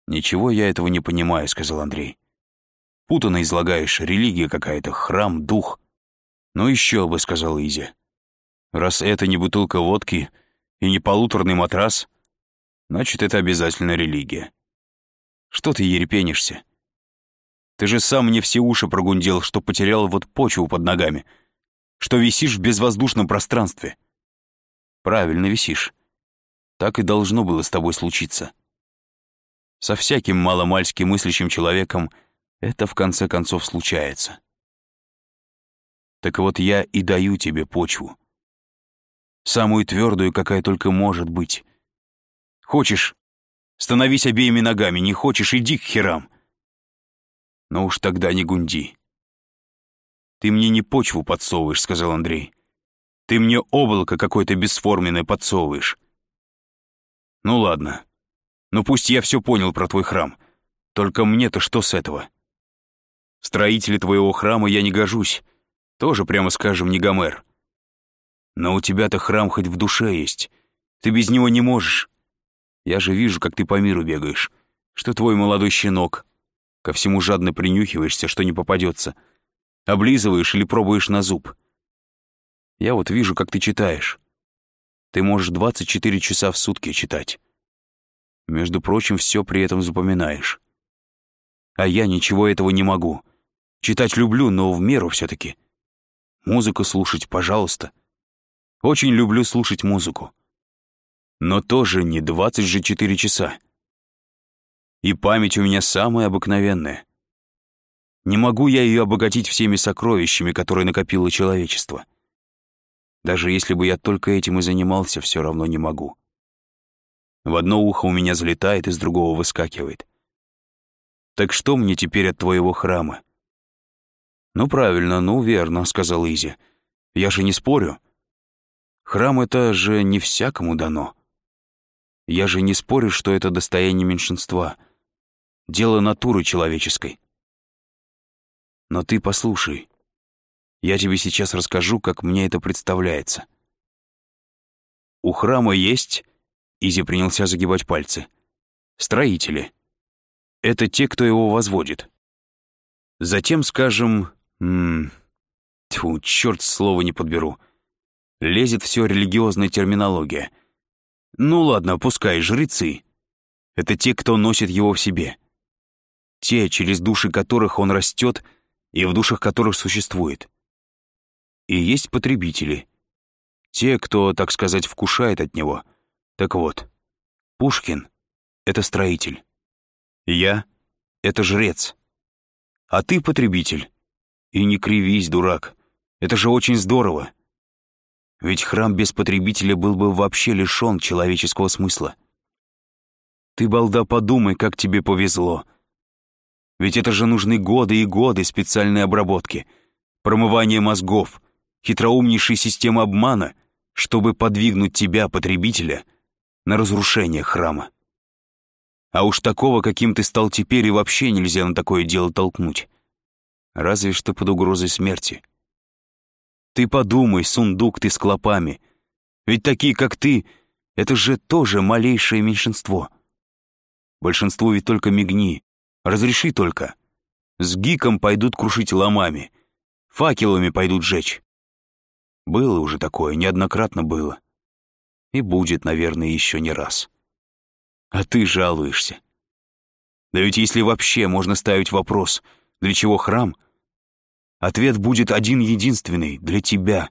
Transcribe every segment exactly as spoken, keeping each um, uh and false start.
«Ничего я этого не понимаю», — сказал Андрей. «Путанно излагаешь, религия какая-то, храм, дух». «Ну еще бы», — сказал Изя. «Раз это не бутылка водки и не полуторный матрас, значит, это обязательно религия. Что ты ерепенишься? Ты же сам мне все уши прогундел, что потерял вот почву под ногами, что висишь в безвоздушном пространстве». «Правильно висишь. Так и должно было с тобой случиться. Со всяким маломальски мыслящим человеком это в конце концов случается. Так вот я и даю тебе почву. Самую твердую, какая только может быть. Хочешь — становись обеими ногами, не хочешь — иди к херам. Но уж тогда не гунди». «Ты мне не почву подсовываешь», — сказал Андрей. «Ты мне облако какое-то бесформенное подсовываешь». «Ну ладно. Ну пусть я все понял про твой храм. Только мне-то что с этого? В строителе твоего храма я не гожусь. Тоже, прямо скажем, не Гомер. Но у тебя-то храм хоть в душе есть. Ты без него не можешь. Я же вижу, как ты по миру бегаешь, что твой молодой щенок. Ко всему жадно принюхиваешься, что не попадется. Облизываешь или пробуешь на зуб. Я вот вижу, как ты читаешь. Ты можешь двадцать четыре часа в сутки читать. Между прочим, все при этом запоминаешь. А я ничего этого не могу. Читать люблю, но в меру все-таки. Музыку слушать, пожалуйста. Очень люблю слушать музыку. Но тоже не двадцать же четыре часа. И память у меня самая обыкновенная. Не могу я ее обогатить всеми сокровищами, которые накопило человечество. Даже если бы я только этим и занимался, все равно не могу. В одно ухо у меня залетает, из другого выскакивает. Так что мне теперь от твоего храма? «Ну правильно, ну верно», — сказал Изя. «Я же не спорю. Храм — это же не всякому дано. Я же не спорю, что это достояние меньшинства. Дело натуры человеческой. Но ты послушай. Я тебе сейчас расскажу, как мне это представляется. У храма есть...» Изя принялся загибать пальцы. «Строители. Это те, кто его возводит. Затем, скажем... М тьфу, черт, слова не подберу. Лезет все религиозная терминология. Ну ладно, пускай, жрецы. Это те, кто носит его в себе. Те, через души которых он растет и в душах которых существует. И есть потребители. Те, кто, так сказать, вкушает от него. Так вот, Пушкин — это строитель. Я — это жрец. А ты потребитель. И не кривись, дурак. Это же очень здорово. Ведь храм без потребителя был бы вообще лишён человеческого смысла. Ты, балда, подумай, как тебе повезло. Ведь это же нужны годы и годы специальной обработки, промывания мозгов, хитроумнейшей системы обмана, чтобы подвигнуть тебя, потребителя, на разрушение храма. А уж такого, каким ты стал теперь, и вообще нельзя на такое дело толкнуть. Разве что под угрозой смерти. Ты подумай, сундук ты с клопами. Ведь такие, как ты, это же тоже малейшее меньшинство. Большинству ведь только мигни, разреши только. С гиком пойдут крушить ломами, факелами пойдут жечь. Было уже такое, неоднократно было. И будет, наверное, еще не раз. А ты жалуешься. Да ведь если вообще можно ставить вопрос, для чего храм, ответ будет один-единственный — для тебя.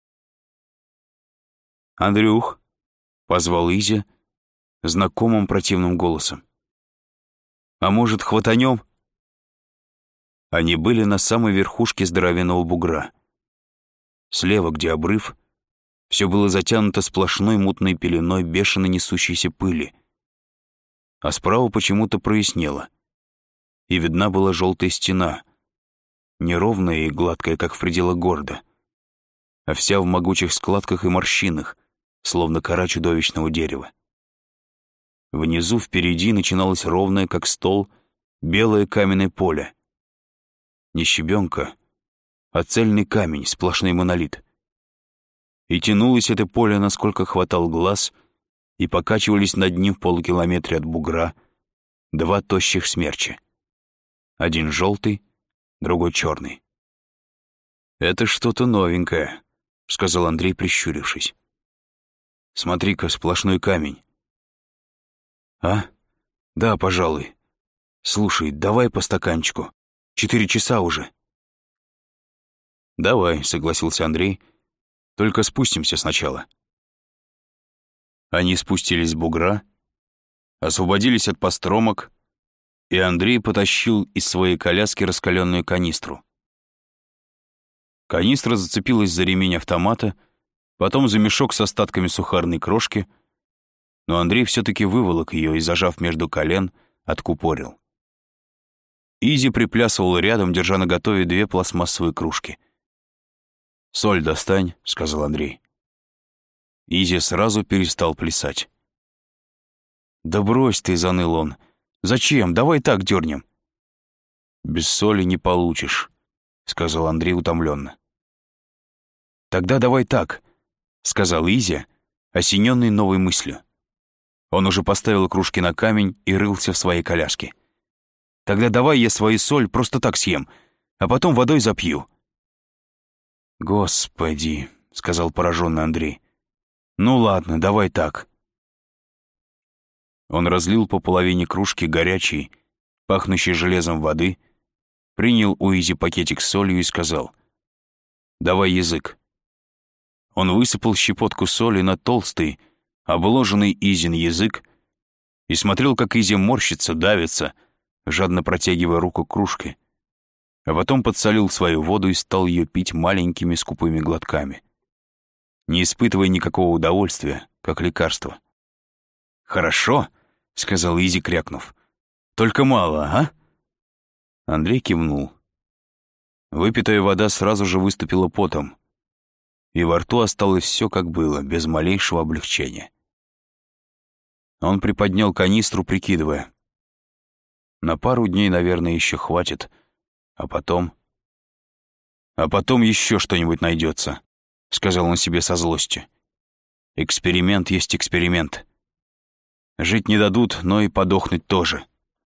«Андрюх», — позвал Изя знакомым противным голосом. «А может, хватанем?» Они были на самой верхушке здоровенного бугра. Слева, где обрыв, все было затянуто сплошной мутной пеленой бешено несущейся пыли. А справа почему-то прояснело, и видна была желтая стена, неровная и гладкая, как в пределах города, а вся в могучих складках и морщинах, словно кора чудовищного дерева. Внизу, впереди, начиналось ровное, как стол, белое каменное поле. Не щебенка, а цельный камень, сплошной монолит. И тянулось это поле, насколько хватал глаз, и покачивались над ним в полукилометре от бугра два тощих смерча. Один желтый, другой черный. «Это что-то новенькое», — сказал Андрей, прищурившись. «Смотри-ка, сплошной камень». «А? Да, пожалуй. Слушай, давай по стаканчику. Четыре часа уже». «Давай», — согласился Андрей. «Только спустимся сначала». Они спустились с бугра, освободились от постромок, и Андрей потащил из своей коляски раскаленную канистру. Канистра зацепилась за ремень автомата, потом за мешок с остатками сухарной крошки, но Андрей все-таки выволок ее и, зажав между колен, откупорил. Изи приплясывал рядом, держа наготове две пластмассовые кружки. «Соль достань», — сказал Андрей. Изи сразу перестал плясать. «Да брось ты», — заныл он. «Зачем? Давай так дернем». «Без соли не получишь», — сказал Андрей утомленно. «Тогда давай так», — сказал Изи, осененный новой мыслью. Он уже поставил кружки на камень и рылся в своей коляске. «Тогда давай я свою соль просто так съем, а потом водой запью». «Господи», — сказал пораженный Андрей. «Ну ладно, давай так». Он разлил по половине кружки горячей, пахнущей железом воды, принял у Изи пакетик с солью и сказал: «Давай язык». Он высыпал щепотку соли на толстый, обложенный Изин язык и смотрел, как Изи морщится, давится, жадно протягивая руку к кружке, а потом подсолил свою воду и стал ее пить маленькими скупыми глотками, не испытывая никакого удовольствия, как лекарство. «Хорошо», — сказал Изи, крякнув. «Только мало, а?» Андрей кивнул. Выпитая вода сразу же выступила потом, и во рту осталось все, как было, без малейшего облегчения. Он приподнял канистру, прикидывая. На пару дней, наверное, еще хватит, а потом... «А потом еще что-нибудь найдется», — сказал он себе со злостью. «Эксперимент есть эксперимент. Жить не дадут, но и подохнуть тоже».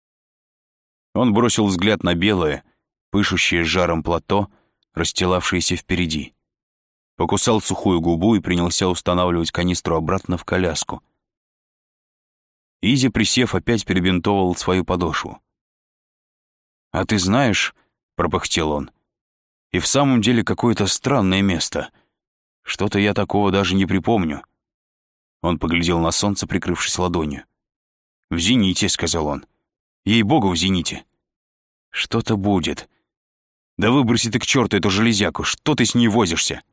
Он бросил взгляд на белое, пышущее жаром плато, расстилавшееся впереди. Покусал сухую губу и принялся устанавливать канистру обратно в коляску. Изи, присев, опять перебинтовывал свою подошву. «А ты знаешь, — пропыхтел он, — и в самом деле какое-то странное место. Что-то я такого даже не припомню». Он поглядел на солнце, прикрывшись ладонью. «В зените», — сказал он. «Ей-богу, в зените». «Что-то будет. Да выброси ты к черту эту железяку, что ты с ней возишься?»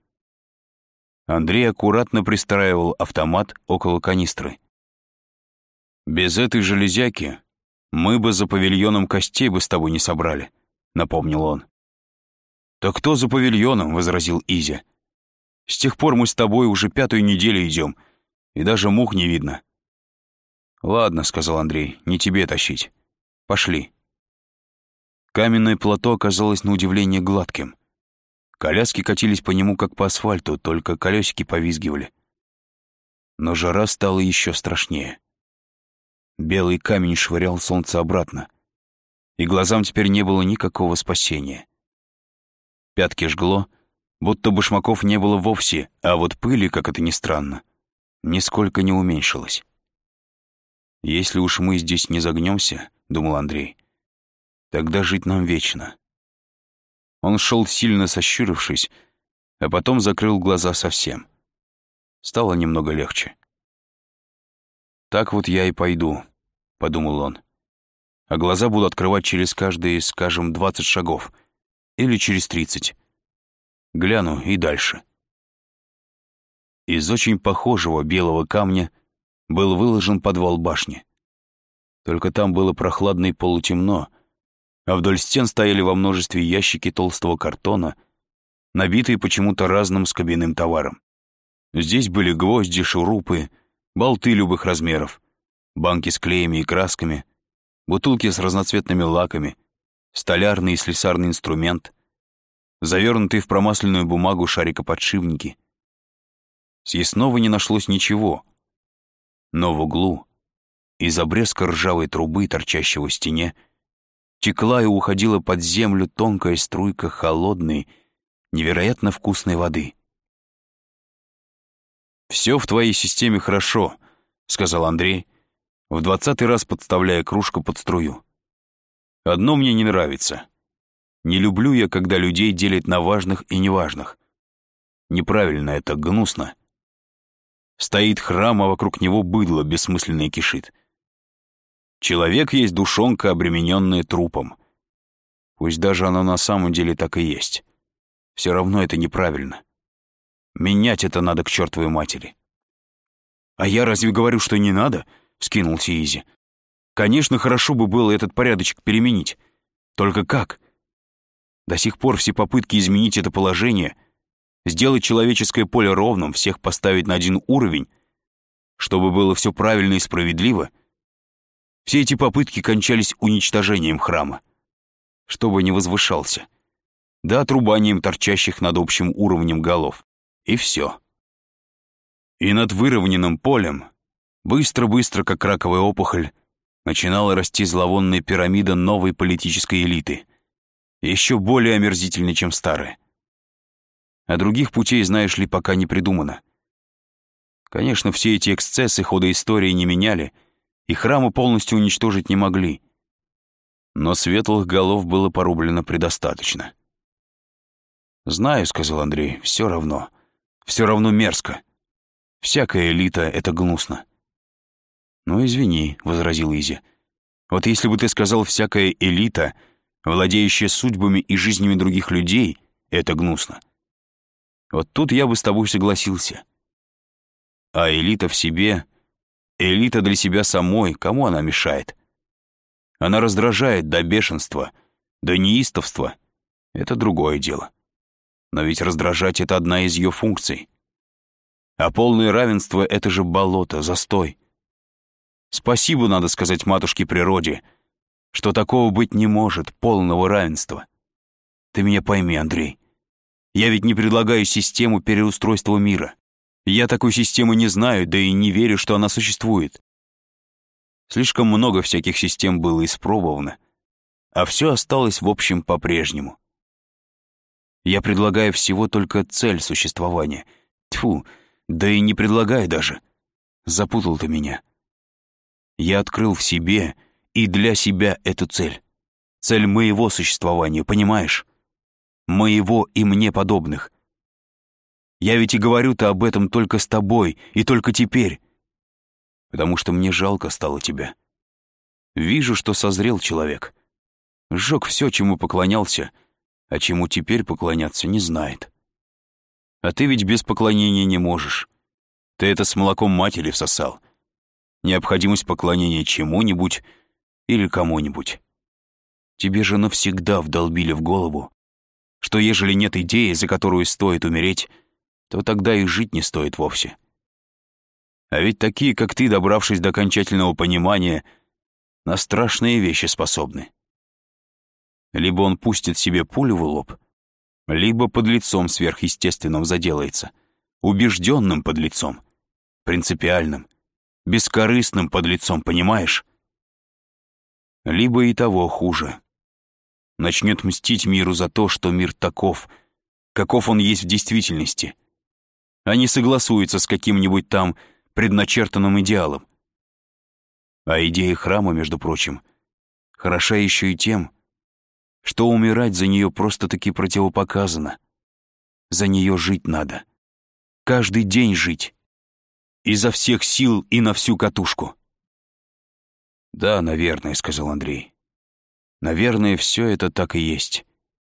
Андрей аккуратно пристраивал автомат около канистры. «Без этой железяки мы бы за павильоном костей бы с тобой не собрали», — напомнил он. «Так кто за павильоном?» — возразил Изи. «С тех пор мы с тобой уже пятую неделю идем, и даже мух не видно». «Ладно», — сказал Андрей, — «не тебе тащить. Пошли». Каменное плато оказалось на удивление гладким. Коляски катились по нему, как по асфальту, только колесики повизгивали. Но жара стала еще страшнее. Белый камень швырял солнце обратно, и глазам теперь не было никакого спасения. Пятки жгло, будто башмаков не было вовсе, а вот пыли, как это ни странно, нисколько не уменьшилось. «Если уж мы здесь не загнемся, — думал Андрей, — тогда жить нам вечно». Он шел сильно сощурившись, а потом закрыл глаза совсем. Стало немного легче. «Так вот я и пойду», — подумал он. «А глаза буду открывать через каждые, скажем, двадцать шагов. Или через тридцать. Гляну и дальше». Из очень похожего белого камня был выложен подвал башни. Только там было прохладно и полутемно, а вдоль стен стояли во множестве ящики толстого картона, набитые почему-то разным скобяным товаром. Здесь были гвозди, шурупы, болты любых размеров, банки с клеями и красками, бутылки с разноцветными лаками, столярный и слесарный инструмент, завернутые в промасленную бумагу шарикоподшипники. Съестного не нашлось ничего, но в углу, из обрезка ржавой трубы, торчащего в стене, текла и уходила под землю тонкая струйка холодной, невероятно вкусной воды. «Все в твоей системе хорошо», — сказал Андрей, в двадцатый раз подставляя кружку под струю. «Одно мне не нравится. Не люблю я, когда людей делят на важных и неважных. Неправильно это, гнусно. Стоит храм, а вокруг него быдло бессмысленное кишит. Человек есть душонка, обремененная трупом. Пусть даже оно на самом деле так и есть. Все равно это неправильно. Менять это надо к чертовой матери». «А я разве говорю, что не надо?» — вскинулся Изи. «Конечно, хорошо бы было этот порядочек переменить. Только как? До сих пор все попытки изменить это положение, сделать человеческое поле ровным, всех поставить на один уровень, чтобы было все правильно и справедливо, все эти попытки кончались уничтожением храма, чтобы не возвышался, да отрубанием торчащих над общим уровнем голов. И все. И над выровненным полем, быстро-быстро, как раковая опухоль, начинала расти зловонная пирамида новой политической элиты, еще более омерзительной, чем старая. А других путей, знаешь ли, пока не придумано. Конечно, все эти эксцессы хода истории не меняли, и храмы полностью уничтожить не могли. Но светлых голов было порублено предостаточно. «Знаю», — сказал Андрей, — «все равно. Все равно мерзко. Всякая элита — это гнусно». «Ну, извини», — возразил Изи. «Вот если бы ты сказал «всякая элита», владеющая судьбами и жизнями других людей, это гнусно. Вот тут я бы с тобой согласился. А элита в себе, элита для себя самой, кому она мешает? Она раздражает до бешенства, до неистовства. Это другое дело. Но ведь раздражать — это одна из ее функций. А полное равенство — это же болото, застой. Спасибо, надо сказать, матушке природе, что такого быть не может, полного равенства. Ты меня пойми, Андрей. Я ведь не предлагаю систему переустройства мира. Я такой системы не знаю, да и не верю, что она существует. Слишком много всяких систем было испробовано, а все осталось в общем по-прежнему. Я предлагаю всего только цель существования. Тьфу, да и не предлагаю даже. Запутал ты меня. Я открыл в себе и для себя эту цель. Цель моего существования, понимаешь? Моего и мне подобных. Я ведь и говорю-то об этом только с тобой, и только теперь. Потому что мне жалко стало тебя. Вижу, что созрел человек. Сжег все, чему поклонялся, а чему теперь поклоняться не знает. А ты ведь без поклонения не можешь. Ты это с молоком матери всосал. Необходимость поклонения чему-нибудь или кому-нибудь. Тебе же навсегда вдолбили в голову, что ежели нет идеи, за которую стоит умереть, то тогда и жить не стоит вовсе. А ведь такие, как ты, добравшись до окончательного понимания, на страшные вещи способны. Либо он пустит себе пулю в лоб, либо подлецом сверхъестественным заделается, убежденным подлецом, принципиальным, бескорыстным подлецом, понимаешь? Либо и того хуже. Начнет мстить миру за то, что мир таков, каков он есть в действительности, а не согласуется с каким-нибудь там предначертанным идеалом. А идея храма, между прочим, хороша еще и тем, что умирать за нее просто-таки противопоказано. За нее жить надо. Каждый день жить. Изо всех сил и на всю катушку. «Да, наверное», — сказал Андрей. «Наверное, все это так и есть.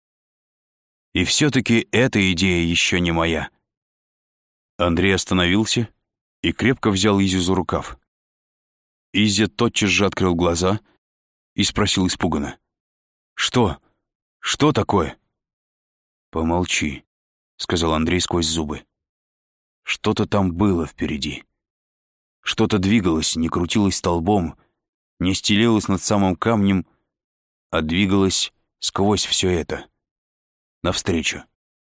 И все-таки эта идея еще не моя». Андрей остановился и крепко взял Изю за рукав. Изя тотчас же открыл глаза и спросил испуганно: «Что? Что такое?» «Помолчи», — сказал Андрей сквозь зубы. «Что-то там было впереди. Что-то двигалось, не крутилось столбом, не стелилось над самым камнем, а двигалось сквозь все это, навстречу».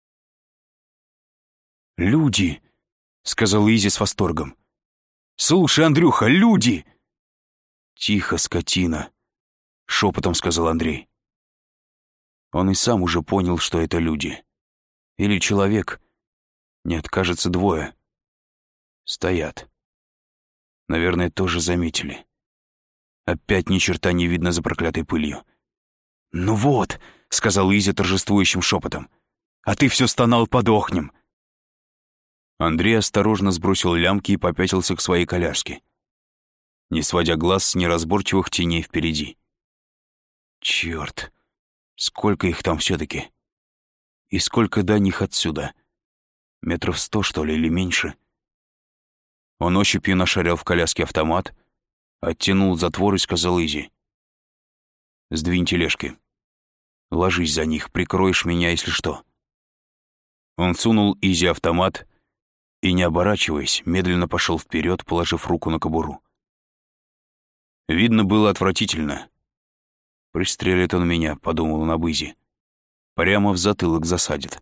«Люди!» — сказал Изи с восторгом. «Слушай, Андрюха, люди!» «Тихо, скотина», — шепотом сказал Андрей. Он и сам уже понял, что это люди. Или человек. Нет, кажется, двое. Стоят. Наверное, тоже заметили. Опять ни черта не видно за проклятой пылью. «Ну вот», — сказал Изя торжествующим шепотом, «а ты все стонал, подохнем». Андрей осторожно сбросил лямки и попятился к своей коляске, не сводя глаз с неразборчивых теней впереди. Черт, сколько их там все-таки? И сколько до них отсюда? Метров сто, что ли, или меньше? Он ощупью нашарил в коляске автомат, оттянул затвор и сказал Изи: «Сдвинь тележки. Ложись за них, прикроешь меня, если что». Он сунул Изи автомат и, не оборачиваясь, медленно пошел вперед, положив руку на кобуру. Видно было отвратительно. «Пристрелит он меня», — подумал он об Изи. «Прямо в затылок засадит».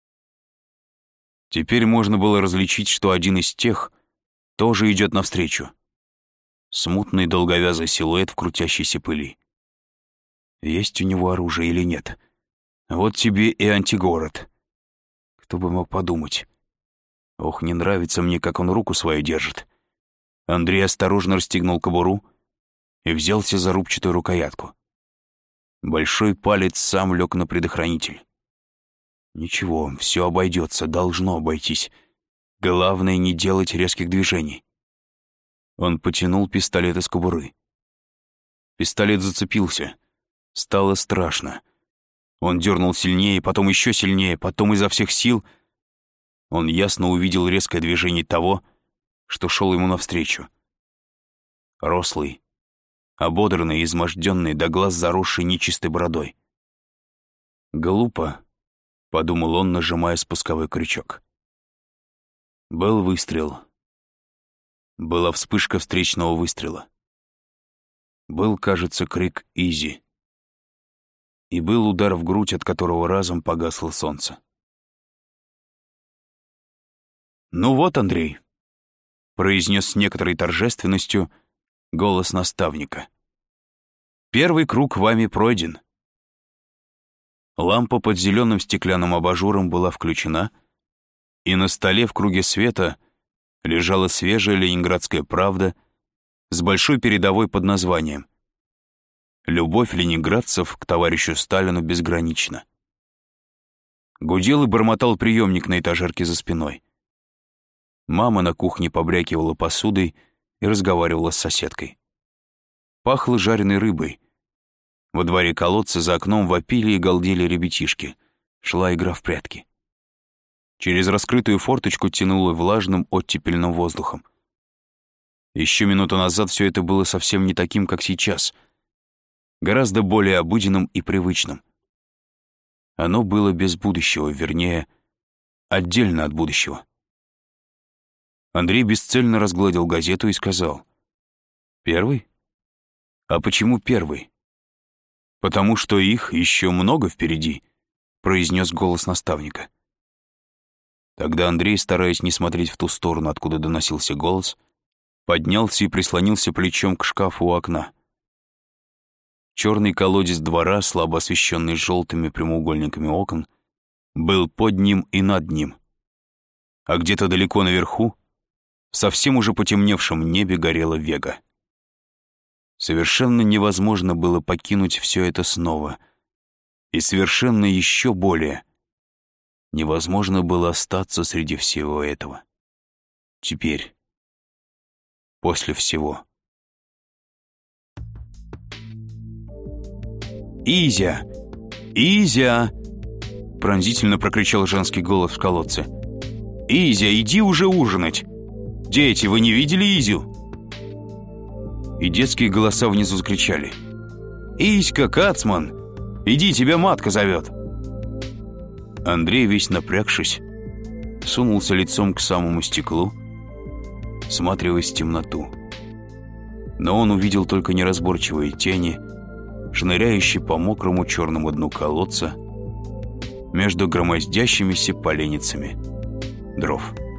Теперь можно было различить, что один из тех тоже идет навстречу. Смутный долговязый силуэт в крутящейся пыли. Есть у него оружие или нет? Вот тебе и антигород. Кто бы мог подумать. Ох, не нравится мне, как он руку свою держит. Андрей осторожно расстегнул кобуру и взялся за рубчатую рукоятку. Большой палец сам лег на предохранитель. Ничего, все обойдется, должно обойтись. Главное, не делать резких движений. Он потянул пистолет из кобуры. Пистолет зацепился. Стало страшно. Он дернул сильнее, потом еще сильнее, потом изо всех сил. Он ясно увидел резкое движение того, что шел ему навстречу. Рослый, ободранный, изможденный, до глаз заросший нечистой бородой. «Глупо», — подумал он, нажимая спусковой крючок. Был выстрел. Была вспышка встречного выстрела. Был, кажется, крик «Изи». И был удар в грудь, от которого разом погасло солнце. «Ну вот, Андрей», — произнес с некоторой торжественностью голос наставника. «Первый круг вами пройден». Лампа под зеленым стеклянным абажуром была включена, и на столе в круге света лежала свежая ленинградская правда с большой передовой под названием «Любовь ленинградцев к товарищу Сталину безгранична». Гудел и бормотал приемник на этажерке за спиной. Мама на кухне побрякивала посудой и разговаривала с соседкой. Пахло жареной рыбой. Во дворе колодца за окном вопили и галдели ребятишки. Шла игра в прятки. Через раскрытую форточку тянуло влажным оттепельным воздухом. Еще минуту назад все это было совсем не таким, как сейчас. Гораздо более обыденным и привычным. Оно было без будущего, вернее, отдельно от будущего. Андрей бесцельно разгладил газету и сказал: «Первый? А почему первый?» «Потому что их еще много впереди», — произнес голос наставника. Тогда Андрей, стараясь не смотреть в ту сторону, откуда доносился голос, поднялся и прислонился плечом к шкафу у окна. Черный колодец двора, слабо освещенный желтыми прямоугольниками окон, был под ним и над ним. А где-то далеко наверху, в совсем уже потемневшем небе, горела Вега. Совершенно невозможно было покинуть все это снова. И совершенно еще более невозможно было остаться среди всего этого. Теперь, после всего. «Изя! Изя!» — пронзительно прокричал женский голос в колодце. «Изя, иди уже ужинать! Дети, вы не видели Изю?» И детские голоса внизу закричали: «Иська, Кацман! Иди, тебя матка зовет!» Андрей, весь напрягшись, сунулся лицом к самому стеклу, всматриваясь в темноту. Но он увидел только неразборчивые тени, шныряющие по мокрому черному дну колодца между громоздящимися поленницами дров.